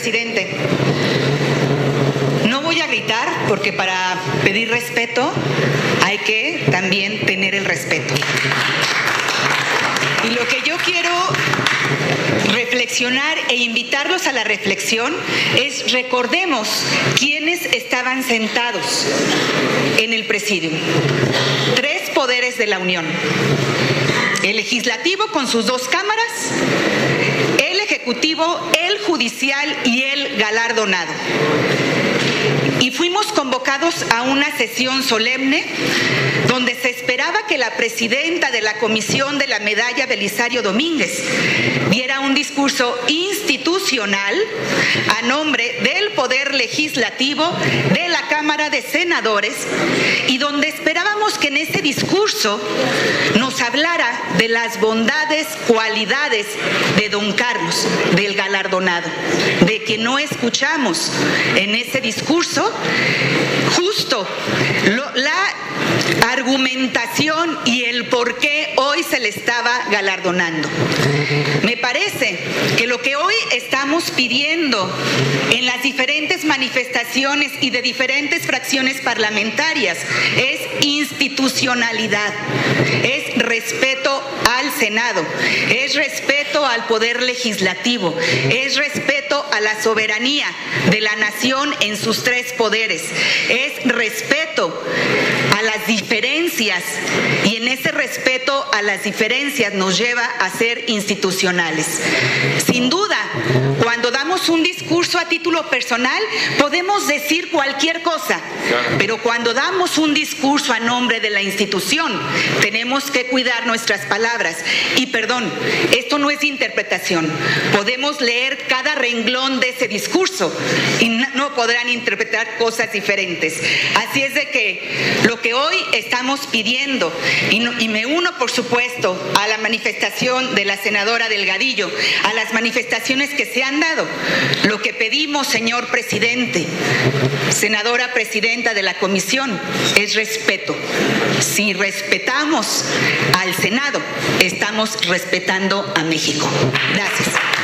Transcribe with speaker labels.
Speaker 1: presidente. No voy a gritar porque para pedir respeto hay que también tener el respeto. Y lo que yo quiero reflexionar e invitarlos a la reflexión es recordemos quiénes estaban sentados en el presidium. 3 poderes de la Unión. El legislativo con sus 2 cámaras, el ejecutivo, el judicial y el galardonado. Y fuimos convocados a una sesión solemne donde se esperaba que la presidenta de la Comisión de la Medalla, Belisario Domínguez, diera un discurso institucional a nombre del Poder Legislativo de la Cámara de Senadores y donde esperábamos que en ese discurso nos hablara de las bondades, cualidades de don Carlos, del galardonado, de que no escuchamos en ese discurso justo la argumentación y el por qué hoy se le estaba galardonando. Me parece que lo que hoy estamos pidiendo en las diferentes manifestaciones y de diferentes fracciones parlamentarias es institucionalidad, es respeto al Senado, es respeto al Poder Legislativo, es respeto a la soberanía de la nación en sus 3 poderes, es respeto a las diferencias y en ese respeto a las diferencias nos lleva a ser institucionales. Sin duda, cuando damos un discurso a título personal podemos decir cualquier cosa, pero cuando damos un discurso a nombre de la institución tenemos que cuidar nuestras palabras. Y perdón, esto no es interpretación. Podemos leer cada renglón de ese discurso y no podrán interpretar cosas diferentes. Así es de que lo que hoy estamos pidiendo, y me uno por supuesto a la manifestación de la senadora Delgadillo, a las manifestaciones que se han dado, lo que pedimos, señor presidente, senadora presidenta de la comisión, es respeto. Si respetamos al Senado, estamos respetando a México. Gracias.